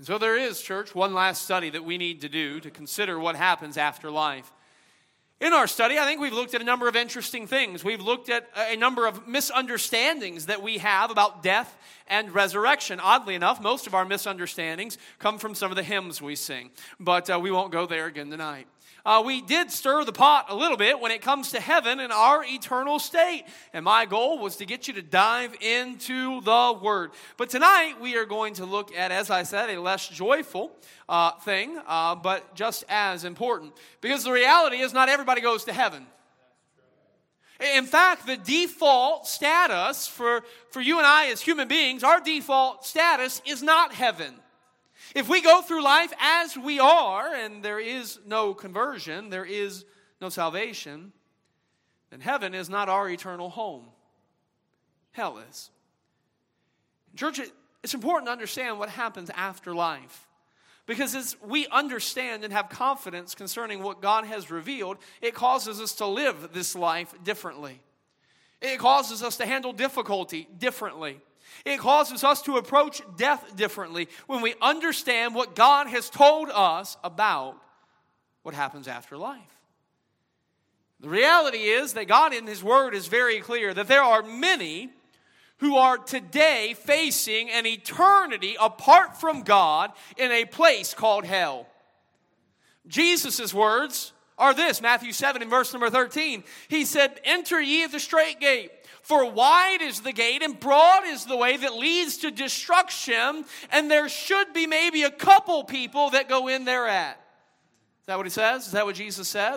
And so there is, church, one last study that we need to do to consider what happens after life. In our study, I think we've looked at a number of interesting things. We've looked at a number of misunderstandings that we have about death and resurrection. Oddly enough, most of our misunderstandings come from some of the hymns we sing. But we won't go there again tonight. We did stir the pot a little bit when it comes to heaven and our eternal state. And my goal was to get you to dive into the Word. But tonight we are going to look at, as I said, a less joyful thing, but just as important. Because the reality is not everybody goes to heaven. In fact, the default status for you and I as human beings, our default status is not heaven. If we go through life as we are, and there is no conversion, there is no salvation, then heaven is not our eternal home. Hell is. Church, it's important to understand what happens after life. Because as we understand and have confidence concerning what God has revealed, it causes us to live this life differently. It causes us to handle difficulty differently. It causes us to approach death differently when we understand what God has told us about what happens after life. The reality is that God in His Word is very clear that there are many who are today facing an eternity apart from God in a place called hell. Jesus' words are this, Matthew 7 and verse number 13. He said, "Enter ye the straight gate. For wide is the gate and broad is the way that leads to destruction, and there should be maybe a couple people that go in thereat." Is that what he says? Is that what Jesus said?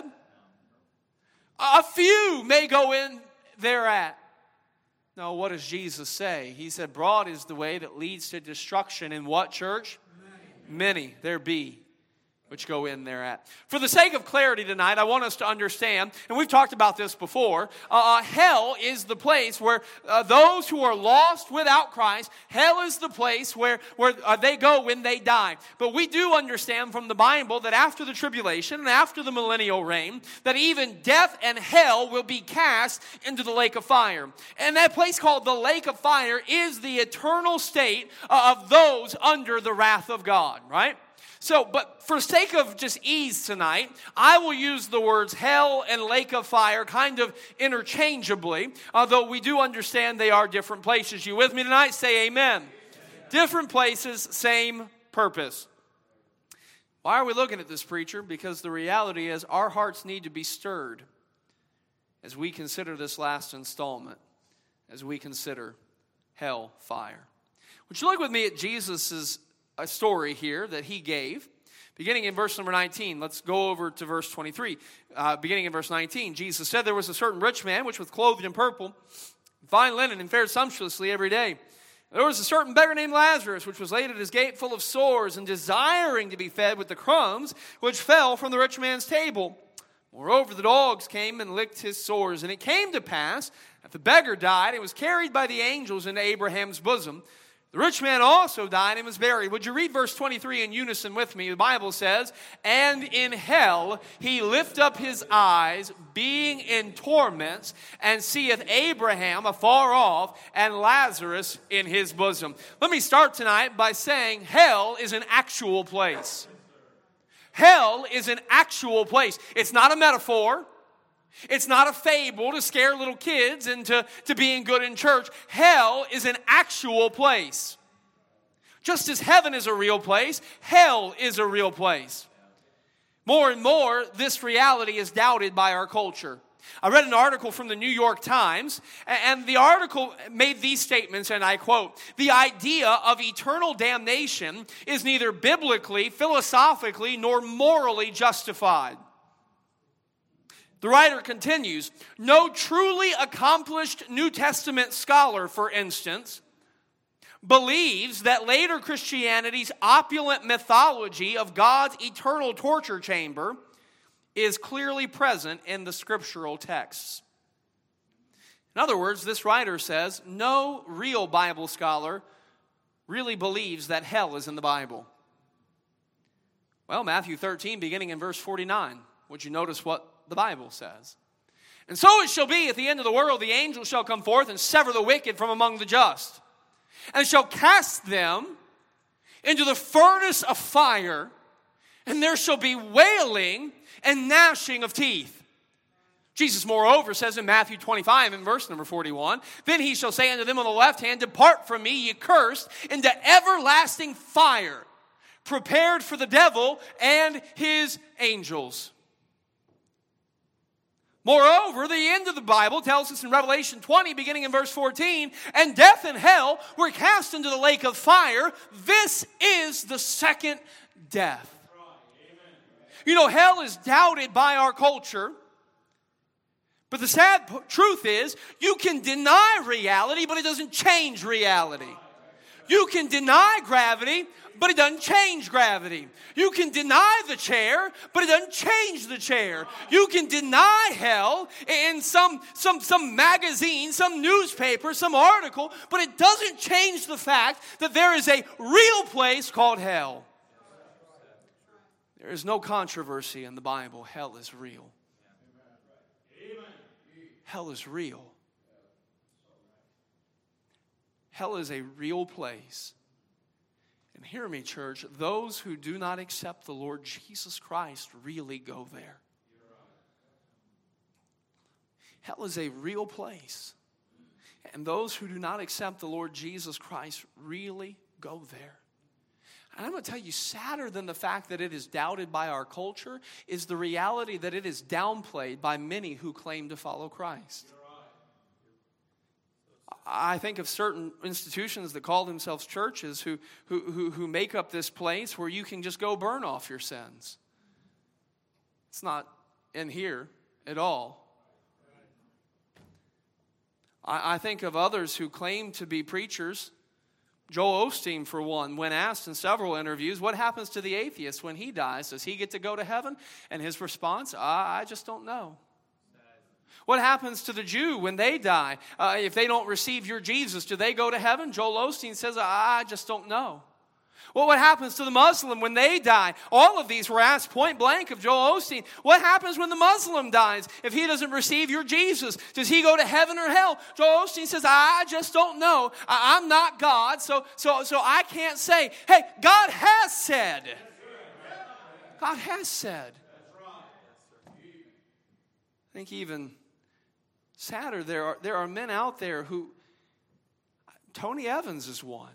A few may go in thereat. No, what does Jesus say? He said, broad is the way that leads to destruction. And what, church? Many there be which go in thereat. For the sake of clarity tonight, I want us to understand, and we've talked about this before, hell is the place where those who are lost without Christ, hell is the place where they go when they die. But we do understand from the Bible that after the tribulation and after the millennial reign, that even death and hell will be cast into the lake of fire. And that place called the lake of fire is the eternal state of those under the wrath of God, right? So, but for sake of just ease tonight, I will use the words hell and lake of fire kind of interchangeably, although we do understand they are different places. You with me tonight? Say amen. Amen. Different places, same purpose. Why are we looking at this, preacher? Because the reality is our hearts need to be stirred as we consider this last installment, as we consider hell, fire. Would you look with me at Jesus' a story here that he gave. Beginning in verse number 19, let's go over to verse 23. Beginning in verse 19, Jesus said, "There was a certain rich man which was clothed in purple, fine linen, and fared sumptuously every day. There was a certain beggar named Lazarus, which was laid at his gate full of sores, and desiring to be fed with the crumbs which fell from the rich man's table. Moreover, the dogs came and licked his sores. And it came to pass that the beggar died and was carried by the angels into Abraham's bosom. The rich man also died and was buried." Would you read verse 23 in unison with me? The Bible says, "And in hell he lift up his eyes, being in torments, and seeth Abraham afar off, and Lazarus in his bosom." Let me start tonight by saying hell is an actual place. Hell is an actual place. It's not a metaphor. It's not a fable to scare little kids into being good in church. Hell is an actual place. Just as heaven is a real place, hell is a real place. More and more, this reality is doubted by our culture. I read an article from the New York Times, and the article made these statements, and I quote, "The idea of eternal damnation is neither biblically, philosophically, nor morally justified." The writer continues, "No truly accomplished New Testament scholar, for instance, believes that later Christianity's opulent mythology of God's eternal torture chamber is clearly present in the scriptural texts." In other words, this writer says no real Bible scholar really believes that hell is in the Bible. Well, Matthew 13, beginning in verse 49, would you notice what the Bible says? "And so it shall be at the end of the world, the angels shall come forth and sever the wicked from among the just, and shall cast them into the furnace of fire, and there shall be wailing and gnashing of teeth. Jesus, moreover, says in Matthew 25, in verse number 41, then he shall say unto them on the left hand, depart from me, ye cursed, into everlasting fire, prepared for the devil and his angels. Moreover, the end of the Bible tells us in Revelation 20, beginning in verse 14, and death and hell were cast into the lake of fire. This is the second death. You know, hell is doubted by our culture. But the sad truth is, you can deny reality, but it doesn't change reality. You can deny gravity, but it doesn't change gravity. You can deny the chair, but it doesn't change the chair. You can deny hell in some magazine, some newspaper, some article, but it doesn't change the fact that there is a real place called hell. There is no controversy in the Bible. Hell is real. Hell is real. Hell is a real place. And hear me, church, those who do not accept the Lord Jesus Christ really go there. Hell is a real place. And those who do not accept the Lord Jesus Christ really go there. And I'm going to tell you, sadder than the fact that it is doubted by our culture is the reality that it is downplayed by many who claim to follow Christ. I think of certain institutions that call themselves churches who make up this place where you can just go burn off your sins. It's not in here at all. I think of others who claim to be preachers. Joel Osteen, for one, when asked in several interviews, what happens to the atheist when he dies? Does he get to go to heaven? And his response, I just don't know. What happens to the Jew when they die? If they don't receive your Jesus, do they go to heaven? Joel Osteen says, I just don't know. Well, what happens to the Muslim when they die? All of these were asked point blank of Joel Osteen. What happens when the Muslim dies if he doesn't receive your Jesus? Does he go to heaven or hell? Joel Osteen says, I just don't know. I'm not God, so I can't say. Hey, God has said. God has said. I think even sadder, there are men out there who, Tony Evans is one.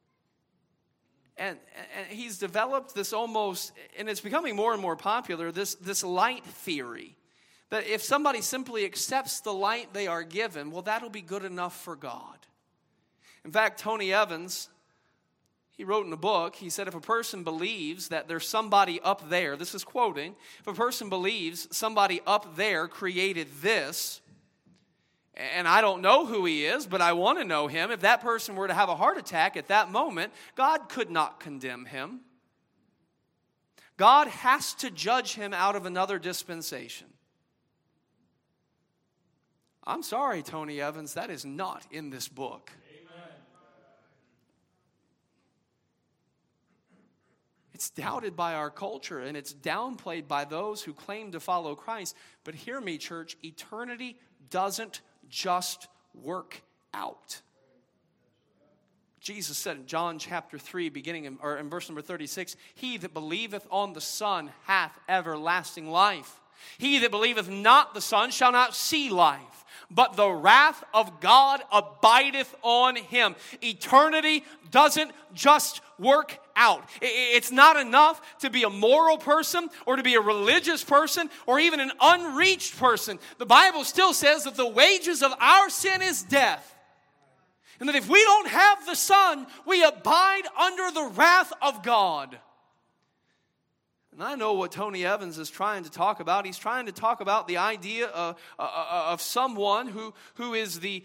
And he's developed this almost, and it's becoming more and more popular, this light theory. That if somebody simply accepts the light they are given, well, that'll be good enough for God. In fact, Tony Evans, he wrote in a book, he said, if a person believes that there's somebody up there, this is quoting, if a person believes somebody up there created this, and I don't know who he is, but I want to know him. If that person were to have a heart attack at that moment, God could not condemn him. God has to judge him out of another dispensation. I'm sorry, Tony Evans, that is not in this book. Amen. It's doubted by our culture, and it's downplayed by those who claim to follow Christ. But hear me, church, eternity doesn't just work out. Jesus said in John chapter 3, beginning in verse number 36, he that believeth on the Son hath everlasting life. He that believeth not the Son shall not see life, but the wrath of God abideth on him. Eternity doesn't just work out. It's not enough to be a moral person or to be a religious person or even an unreached person. The Bible still says that the wages of our sin is death. And that if we don't have the Son, we abide under the wrath of God. And I know what Tony Evans is trying to talk about. He's trying to talk about the idea of someone who is the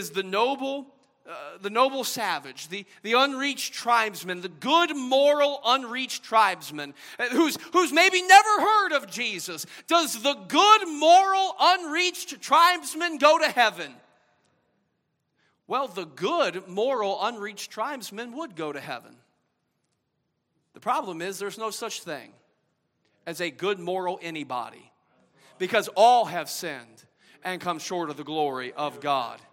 noble savage, the unreached tribesman, the good moral unreached tribesman, who's maybe never heard of Jesus. Does the good moral unreached tribesman go to heaven? Well, the good moral unreached tribesman would go to heaven. The problem is there's no such thing as a good moral anybody, because all have sinned and come short of the glory of God.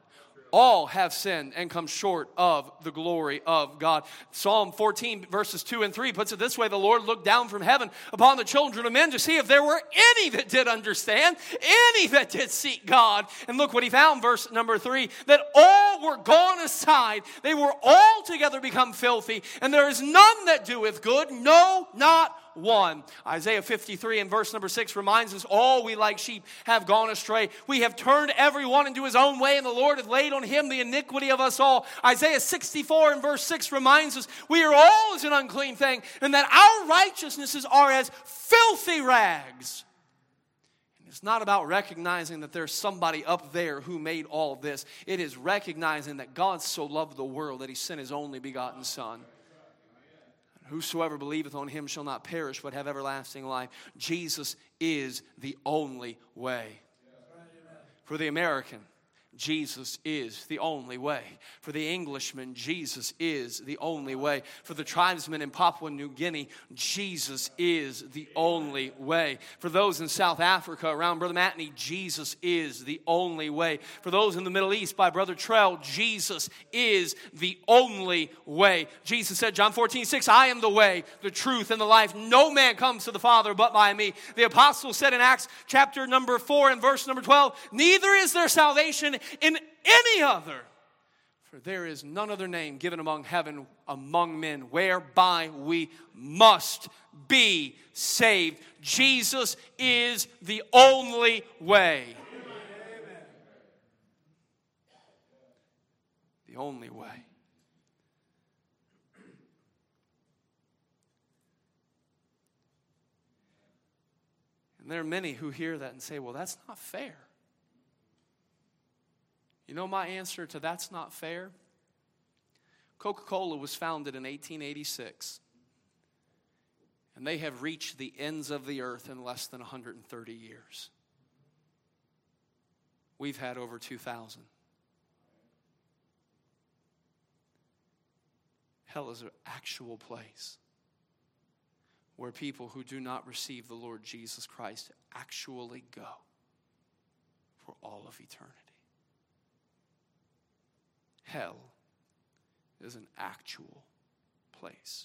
All have sinned and come short of the glory of God. Psalm 14 verses 2 and 3 puts it this way: the Lord looked down from heaven upon the children of men to see if there were any that did understand, any that did seek God. And look what he found, verse number 3, that all were gone aside. They were altogether become filthy, and there is none that doeth good, no, not one. Isaiah 53 and verse number 6 reminds us, all we like sheep have gone astray. We have turned every one into his own way, and the Lord hath laid on him the iniquity of us all. Isaiah 64 and verse 6 reminds us, we are all as an unclean thing, and that our righteousnesses are as filthy rags. And it's not about recognizing that there's somebody up there who made all this. It is recognizing that God so loved the world that he sent his only begotten Son. Whosoever believeth on him shall not perish, but have everlasting life. Jesus is the only way. For the American, Jesus is the only way. For the Englishman, Jesus is the only way. For the tribesmen in Papua New Guinea, Jesus is the only way. For those in South Africa around Brother Matney, Jesus is the only way. For those in the Middle East by Brother Trell, Jesus is the only way. Jesus said, John 14:6, I am the way, the truth, and the life. No man comes to the Father but by me. The apostle said in Acts chapter number 4 and verse number 12, neither is there salvation in any other, for there is none other name given among heaven, among men, whereby we must be saved. Jesus is the only way. Amen. The only way. And there are many who hear that and say, well, that's not fair. You know my answer to that's not fair? Coca-Cola was founded in 1886. And they have reached the ends of the earth in less than 130 years. We've had over 2,000. Hell is an actual place where people who do not receive the Lord Jesus Christ actually go for all of eternity. Hell is an actual place.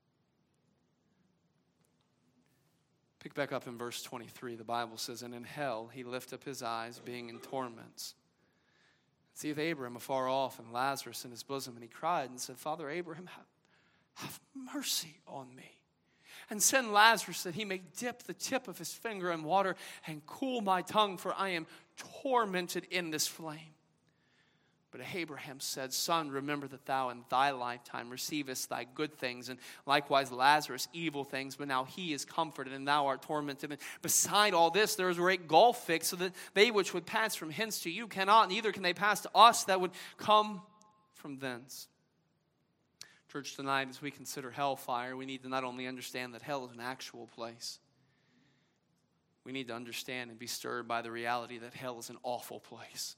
Pick back up in verse 23. The Bible says, and in hell he lifted up his eyes, being in torments. Seeth Abraham afar off, and Lazarus in his bosom, and he cried and said, Father Abraham, have mercy on me, and send Lazarus that he may dip the tip of his finger in water and cool my tongue, for I am tormented in this flame. But Abraham said, Son, remember that thou in thy lifetime receivest thy good things, and likewise Lazarus evil things, but now he is comforted, and thou art tormented. And beside all this, there is a great gulf fixed, so that they which would pass from hence to you cannot, neither can they pass to us that would come from thence. Church, tonight, as we consider hellfire, we need to not only understand that hell is an actual place, we need to understand and be stirred by the reality that hell is an awful place.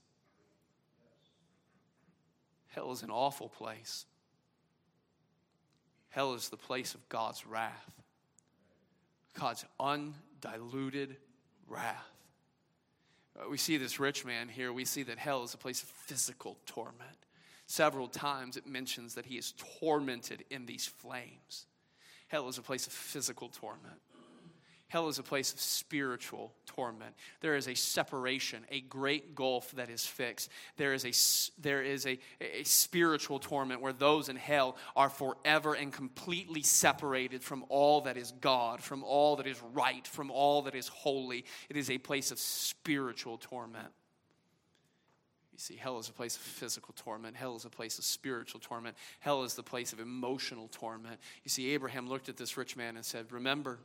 Hell is an awful place. Hell is the place of God's wrath. God's undiluted wrath. We see this rich man here. We see that hell is a place of physical torment. Several times it mentions that he is tormented in these flames. Hell is a place of physical torment. Hell is a place of spiritual torment. There is a separation, a great gulf that is fixed. There is a spiritual torment where those in hell are forever and completely separated from all that is God, from all that is right, from all that is holy. It is a place of spiritual torment. You see, hell is a place of physical torment. Hell is a place of spiritual torment. Hell is the place of emotional torment. You see, Abraham looked at this rich man and said, remember.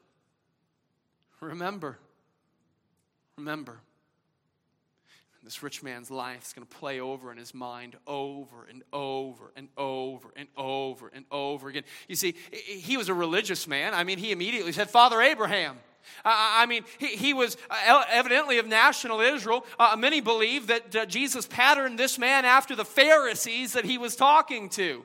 This rich man's life is going to play over in his mind over and over and over and over and over again. You see, he was a religious man. I mean, he immediately said, Father Abraham. He was evidently of national Israel. Many believe that Jesus patterned this man after the Pharisees that he was talking to.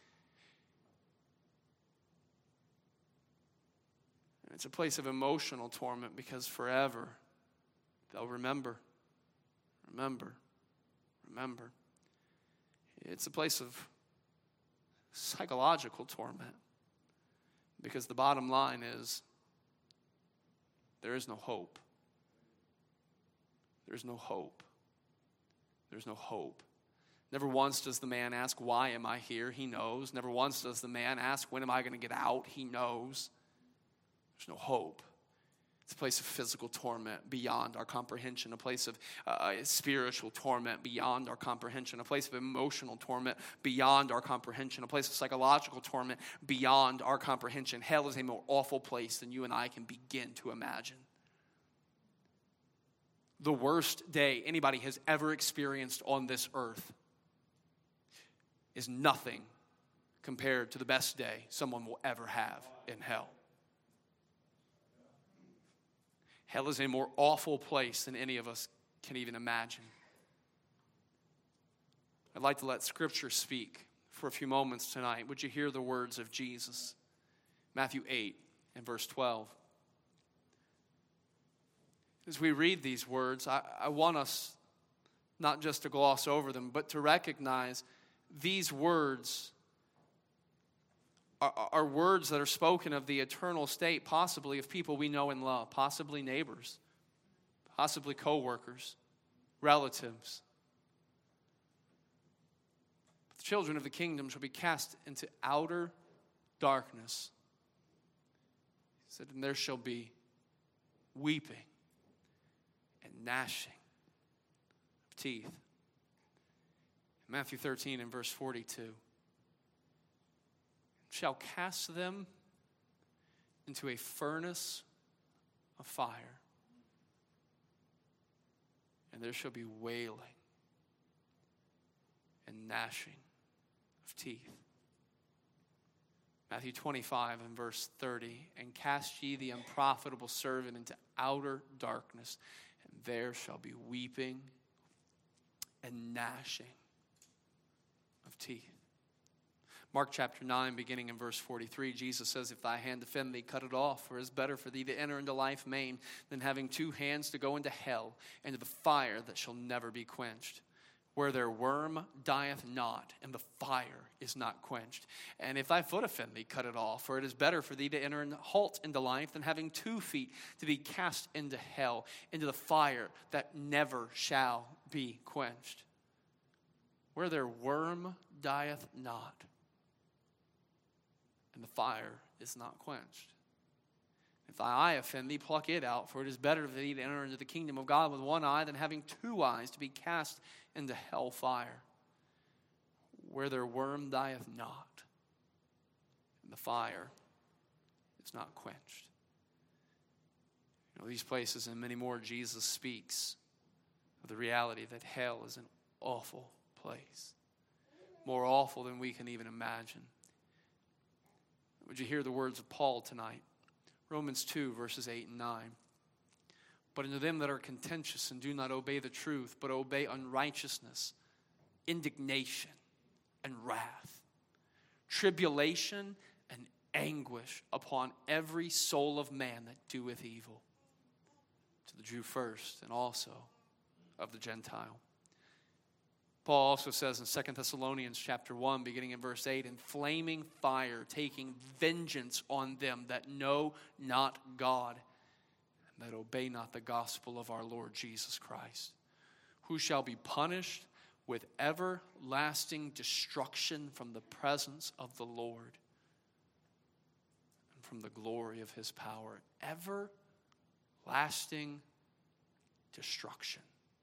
It's a place of emotional torment because forever they'll remember. It's a place of psychological torment. Because the bottom line is, there is no hope. There's no hope. There's no hope. Never once does the man ask, why am I here? He knows. Never once does the man ask, when am I going to get out? He knows. There's no hope. It's a place of physical torment beyond our comprehension, a place of spiritual torment beyond our comprehension, a place of emotional torment beyond our comprehension, a place of psychological torment beyond our comprehension. Hell is a more awful place than you and I can begin to imagine. The worst day anybody has ever experienced on this earth is nothing compared to the best day someone will ever have in hell. Hell is a more awful place than any of us can even imagine. I'd like to let Scripture speak for a few moments tonight. Would you hear the words of Jesus? Matthew 8 and verse 12. As we read these words, I want us not just to gloss over them, but to recognize these words are words that are spoken of the eternal state, possibly of people we know and love, possibly neighbors, possibly co-workers, relatives. The children of the kingdom shall be cast into outer darkness. He said, and there shall be weeping and gnashing of teeth. Matthew 13 and verse 42. Shall cast them into a furnace of fire, and there shall be wailing and gnashing of teeth. Matthew 25 and verse 30, and cast ye the unprofitable servant into outer darkness, and there shall be weeping and gnashing of teeth. Mark chapter 9, beginning in verse 43, Jesus says, if thy hand offend thee, cut it off, for it is better for thee to enter into life maimed than having two hands to go into hell, into the fire that shall never be quenched, where their worm dieth not, and the fire is not quenched. And if thy foot offend thee, cut it off, for it is better for thee to enter and halt into life than having 2 feet to be cast into hell, into the fire that never shall be quenched, where their worm dieth not, and the fire is not quenched. If thy eye offend thee, pluck it out, for it is better for thee to enter into the kingdom of God with one eye than having 2 eyes to be cast into hell fire, where their worm dieth not, and the fire is not quenched. You know, these places and many more, Jesus speaks of the reality that hell is an awful place, more awful than we can even imagine. Would you hear the words of Paul tonight? Romans 2, verses 8 and 9. But unto them that are contentious and do not obey the truth, but obey unrighteousness, indignation and wrath, tribulation and anguish upon every soul of man that doeth evil, to the Jew first, and also of the Gentile. Paul also says in 2 Thessalonians chapter 1, beginning in verse 8, in flaming fire, taking vengeance on them that know not God, and that obey not the gospel of our Lord Jesus Christ, who shall be punished with everlasting destruction from the presence of the Lord and from the glory of his power. Everlasting destruction.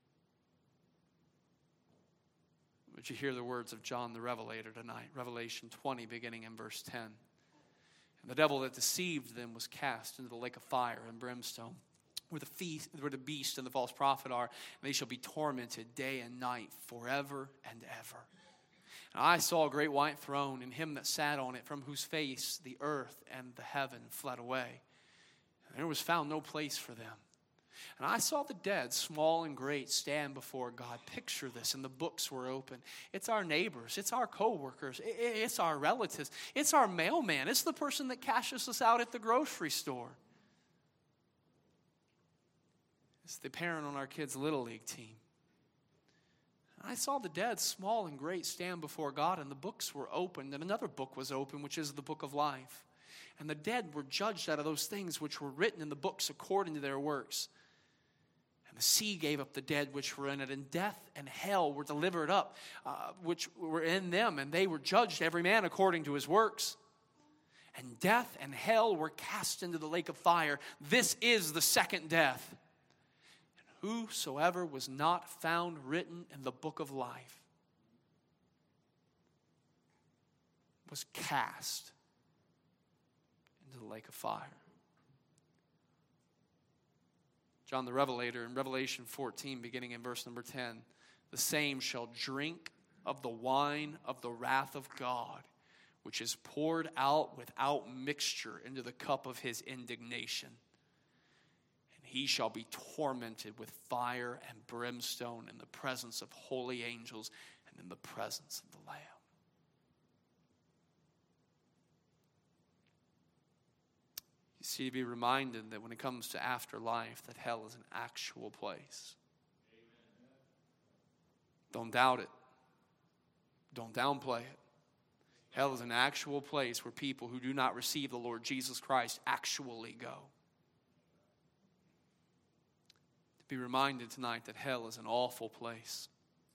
Would you hear the words of John the Revelator tonight? Revelation 20, beginning in verse 10. And the devil that deceived them was cast into the lake of fire and brimstone, where the beast and the false prophet are, and they shall be tormented day and night forever and ever. And I saw a great white throne, and him that sat on it, from whose face the earth and the heaven fled away. And there was found no place for them. And I saw the dead, small and great, stand before God. Picture this, and the books were open. It's our neighbors. It's our co-workers. It's our relatives. It's our mailman. It's the person that cashes us out at the grocery store. It's the parent on our kids' Little League team. I saw the dead, small and great, stand before God, and the books were opened, and another book was opened, which is the book of life. And the dead were judged out of those things which were written in the books according to their works. And the sea gave up the dead which were in it, and death and hell were delivered up, which were in them, and they were judged, every man according to his works. And death and hell were cast into the lake of fire. This is the second death. Whosoever was not found written in the book of life was cast into the lake of fire. John the Revelator in Revelation 14, beginning in verse number 10, the same shall drink of the wine of the wrath of God, which is poured out without mixture into the cup of his indignation. He shall be tormented with fire and brimstone in the presence of holy angels and in the presence of the Lamb. You see, to be reminded that when it comes to afterlife, that hell is an actual place. Don't doubt it. Don't downplay it. Hell is an actual place where people who do not receive the Lord Jesus Christ actually go. Be reminded tonight that hell is an awful place.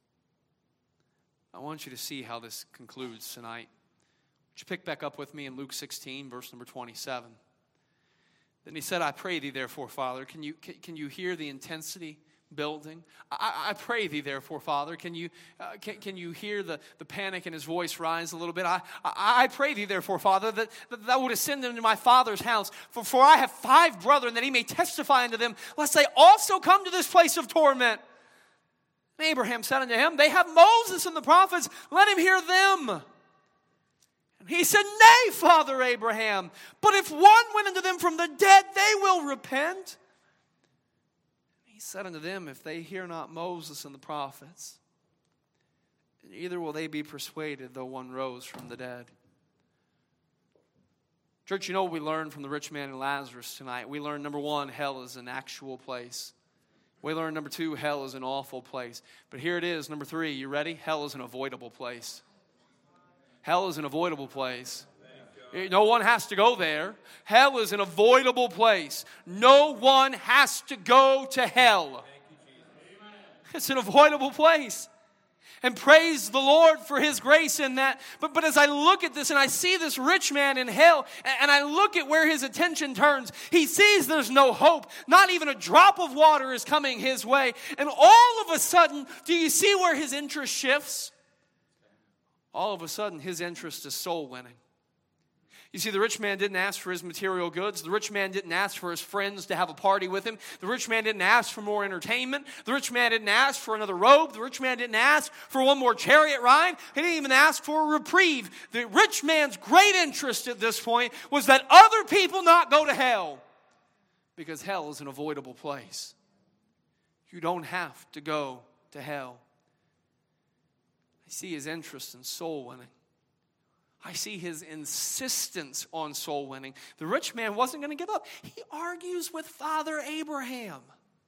I want you to see how this concludes tonight. Would you pick back up with me in Luke 16, verse number 27? Then he said, I pray thee therefore, Father. Can you hear the intensity building? I pray thee therefore, Father. Can you hear the panic in his voice rise a little bit? I pray thee therefore, Father, that thou wouldest send them to my father's house. For I have 5 brethren, that he may testify unto them, lest they also come to this place of torment. And Abraham said unto him, they have Moses and the prophets, let him hear them. And he said, nay, Father Abraham, but if one went unto them from the dead, they will repent. He said unto them, if they hear not Moses and the prophets, neither will they be persuaded, though one rose from the dead. Church, you know what we learned from the rich man and Lazarus tonight? We learned, number 1, hell is an actual place. We learned, number 2, hell is an awful place. But here it is, number 3, you ready? Hell is an avoidable place. Hell is an avoidable place. No one has to go there. Hell is an avoidable place. No one has to go to hell. It's an avoidable place. And praise the Lord for his grace in that. But as I look at this and I see this rich man in hell, and I look at where his attention turns, he sees there's no hope. Not even a drop of water is coming his way. And all of a sudden, do you see where his interest shifts? All of a sudden, his interest is soul winning. You see, the rich man didn't ask for his material goods. The rich man didn't ask for his friends to have a party with him. The rich man didn't ask for more entertainment. The rich man didn't ask for another robe. The rich man didn't ask for one more chariot ride. He didn't even ask for a reprieve. The rich man's great interest at this point was that other people not go to hell, because hell is an avoidable place. You don't have to go to hell. I see his interest in soul winning. I see his insistence on soul winning. The rich man wasn't going to give up. He argues with Father Abraham.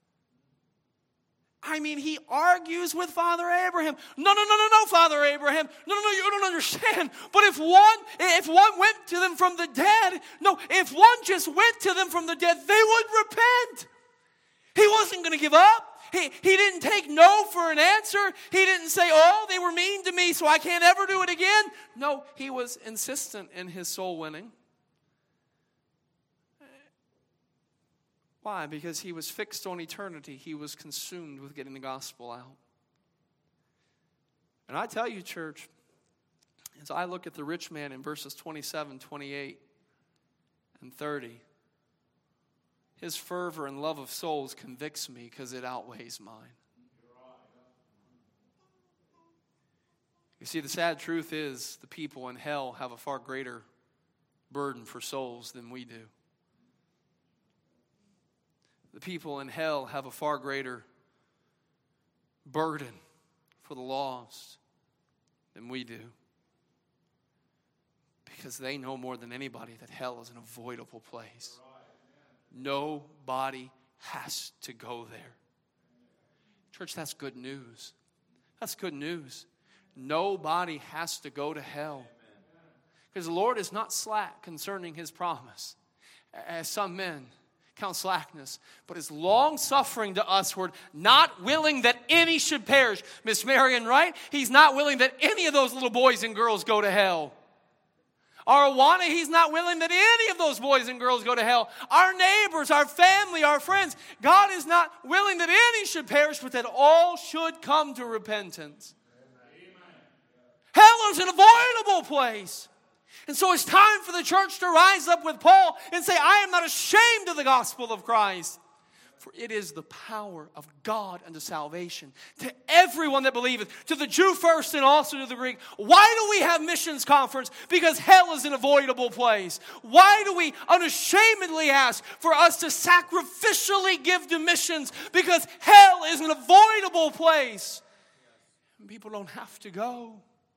I mean, he argues with Father Abraham. No, Father Abraham. No, you don't understand. But if one went to them from the dead, if one just went to them from the dead, they would repent. He wasn't going to give up. He didn't take no for an answer. He didn't say, oh, they were mean to me, so I can't ever do it again. No, he was insistent in his soul winning. Why? Because he was fixed on eternity. He was consumed with getting the gospel out. And I tell you, church, as I look at the rich man in verses 27, 28, and 30, his fervor and love of souls convicts me because it outweighs mine. You see, the sad truth is the people in hell have a far greater burden for souls than we do. The people in hell have a far greater burden for the lost than we do. Because they know more than anybody that hell is an avoidable place. Nobody has to go there. Church, that's good news. That's good news. Nobody has to go to hell. Because the Lord is not slack concerning His promise, as some men count slackness, but is long-suffering to usward, not willing that any should perish. Miss Marion, right? He's not willing that any of those little boys and girls go to hell. Our Awana, He's not willing that any of those boys and girls go to hell. Our neighbors, our family, our friends, God is not willing that any should perish, but that all should come to repentance. Hell is an avoidable place. And so it's time for the church to rise up with Paul and say, I am not ashamed of the gospel of Christ. For it is the power of God unto salvation to everyone that believeth, to the Jew first and also to the Greek. Why do we have missions conference? Because hell is an avoidable place. Why do we unashamedly ask for us to sacrificially give to missions? Because hell is an avoidable place. And people don't have to go.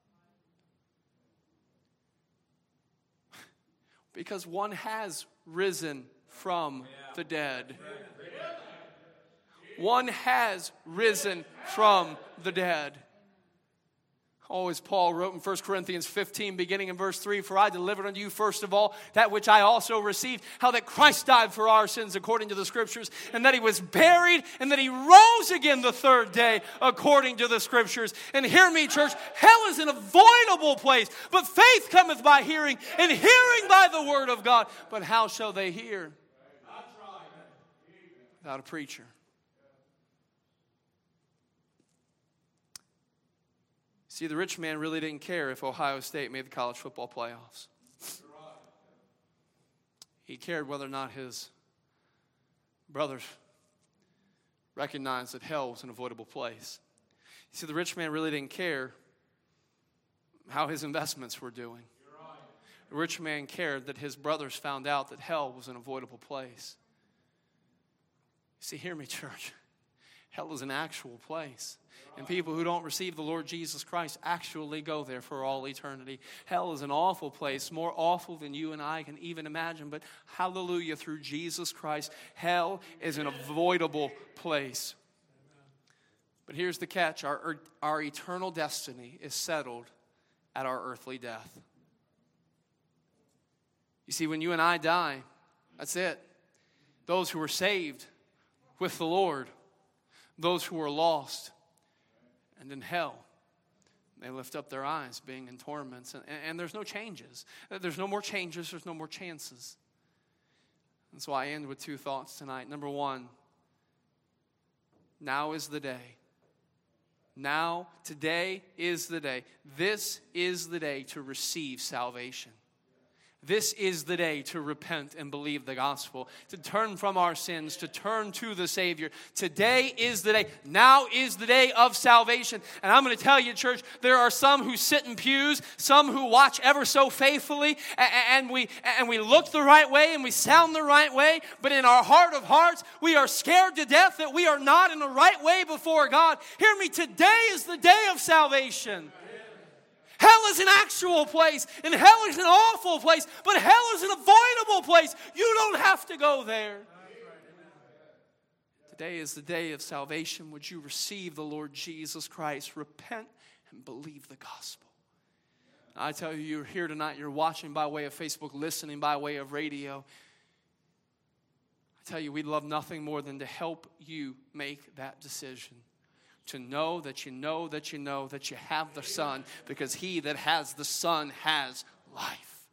Because one has risen from the dead. One has risen from the dead. Oh, as Paul wrote in 1 Corinthians 15, beginning in verse 3, for I delivered unto you first of all that which I also received, how that Christ died for our sins according to the Scriptures, and that He was buried, and that He rose again the third day according to the Scriptures. And hear me, church, hell is an avoidable place, but faith cometh by hearing, and hearing by the word of God. But how shall they hear? Without a preacher. See, the rich man really didn't care if Ohio State made the college football playoffs. He cared whether or not his brothers recognized that hell was an avoidable place. See, the rich man really didn't care how his investments were doing. The rich man cared that his brothers found out that hell was an avoidable place. See, hear me, church. Hell is an actual place. And people who don't receive the Lord Jesus Christ actually go there for all eternity. Hell is an awful place, more awful than you and I can even imagine. But hallelujah, through Jesus Christ, hell is an avoidable place. But here's the catch. Our eternal destiny is settled at our earthly death. You see, when you and I die, that's it. Those who are saved with the Lord, those who are lost and in hell, they lift up their eyes being in torments. And there's no changes. There's no more changes. There's no more chances. And so I end with two thoughts tonight. Number one, now is the day. Now, today is the day. This is the day to receive salvation. This is the day to repent and believe the gospel, to turn from our sins, to turn to the Savior. Today is the day. Now is the day of salvation. And I'm going to tell you, church, there are some who sit in pews, some who watch ever so faithfully, and we look the right way and we sound the right way, but in our heart of hearts, we are scared to death that we are not in the right way before God. Hear me, today is the day of salvation. Hell is an actual place, and hell is an awful place, but hell is an avoidable place. You don't have to go there. Today is the day of salvation. Would you receive the Lord Jesus Christ? Repent and believe the gospel. I tell you, you're here tonight, you're watching by way of Facebook, listening by way of radio. I tell you, we'd love nothing more than to help you make that decision. To know that you know that you know that you have the Son, because he that has the Son has life.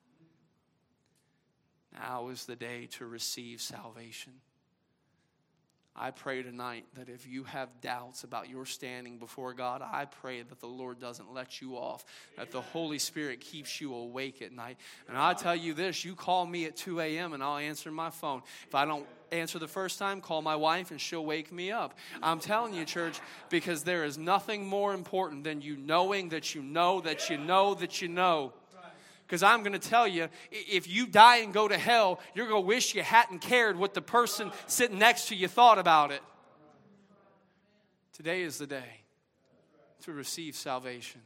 Now is the day to receive salvation. I pray tonight that if you have doubts about your standing before God, I pray that the Lord doesn't let you off, that the Holy Spirit keeps you awake at night. And I tell you this, you call me at 2 a.m. and I'll answer my phone. If I don't answer the first time, call my wife and she'll wake me up. I'm telling you, church, because there is nothing more important than you knowing that you know that you know that you know. Because I'm going to tell you, if you die and go to hell, you're going to wish you hadn't cared what the person sitting next to you thought about it. Today is the day to receive salvation.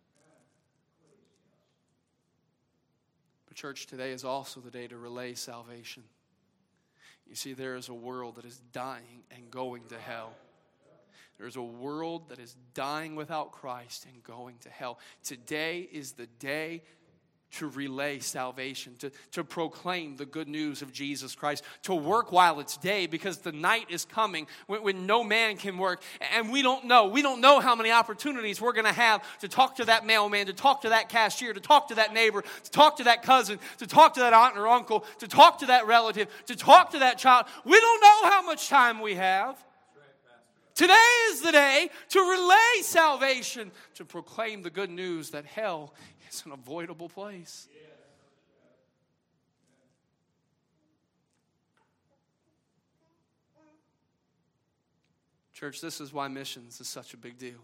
But church, today is also the day to relay salvation. You see, there is a world that is dying and going to hell. There's a world that is dying without Christ and going to hell. Today is the day to relay salvation, to proclaim the good news of Jesus Christ, to work while it's day, because the night is coming when no man can work. And we don't know how many opportunities we're going to have to talk to that mailman, to talk to that cashier, to talk to that neighbor, to talk to that cousin, to talk to that aunt or uncle, to talk to that relative, to talk to that child. We don't know how much time we have. Today is the day to relay salvation, to proclaim the good news that hell is an avoidable place. Church, this is why missions is such a big deal.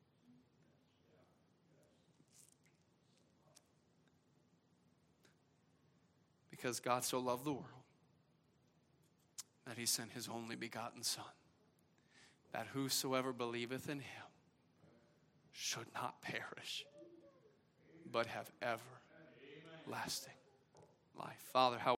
Because God so loved the world that he sent his only begotten Son, that whosoever believeth in him should not perish, but have everlasting life. Father, how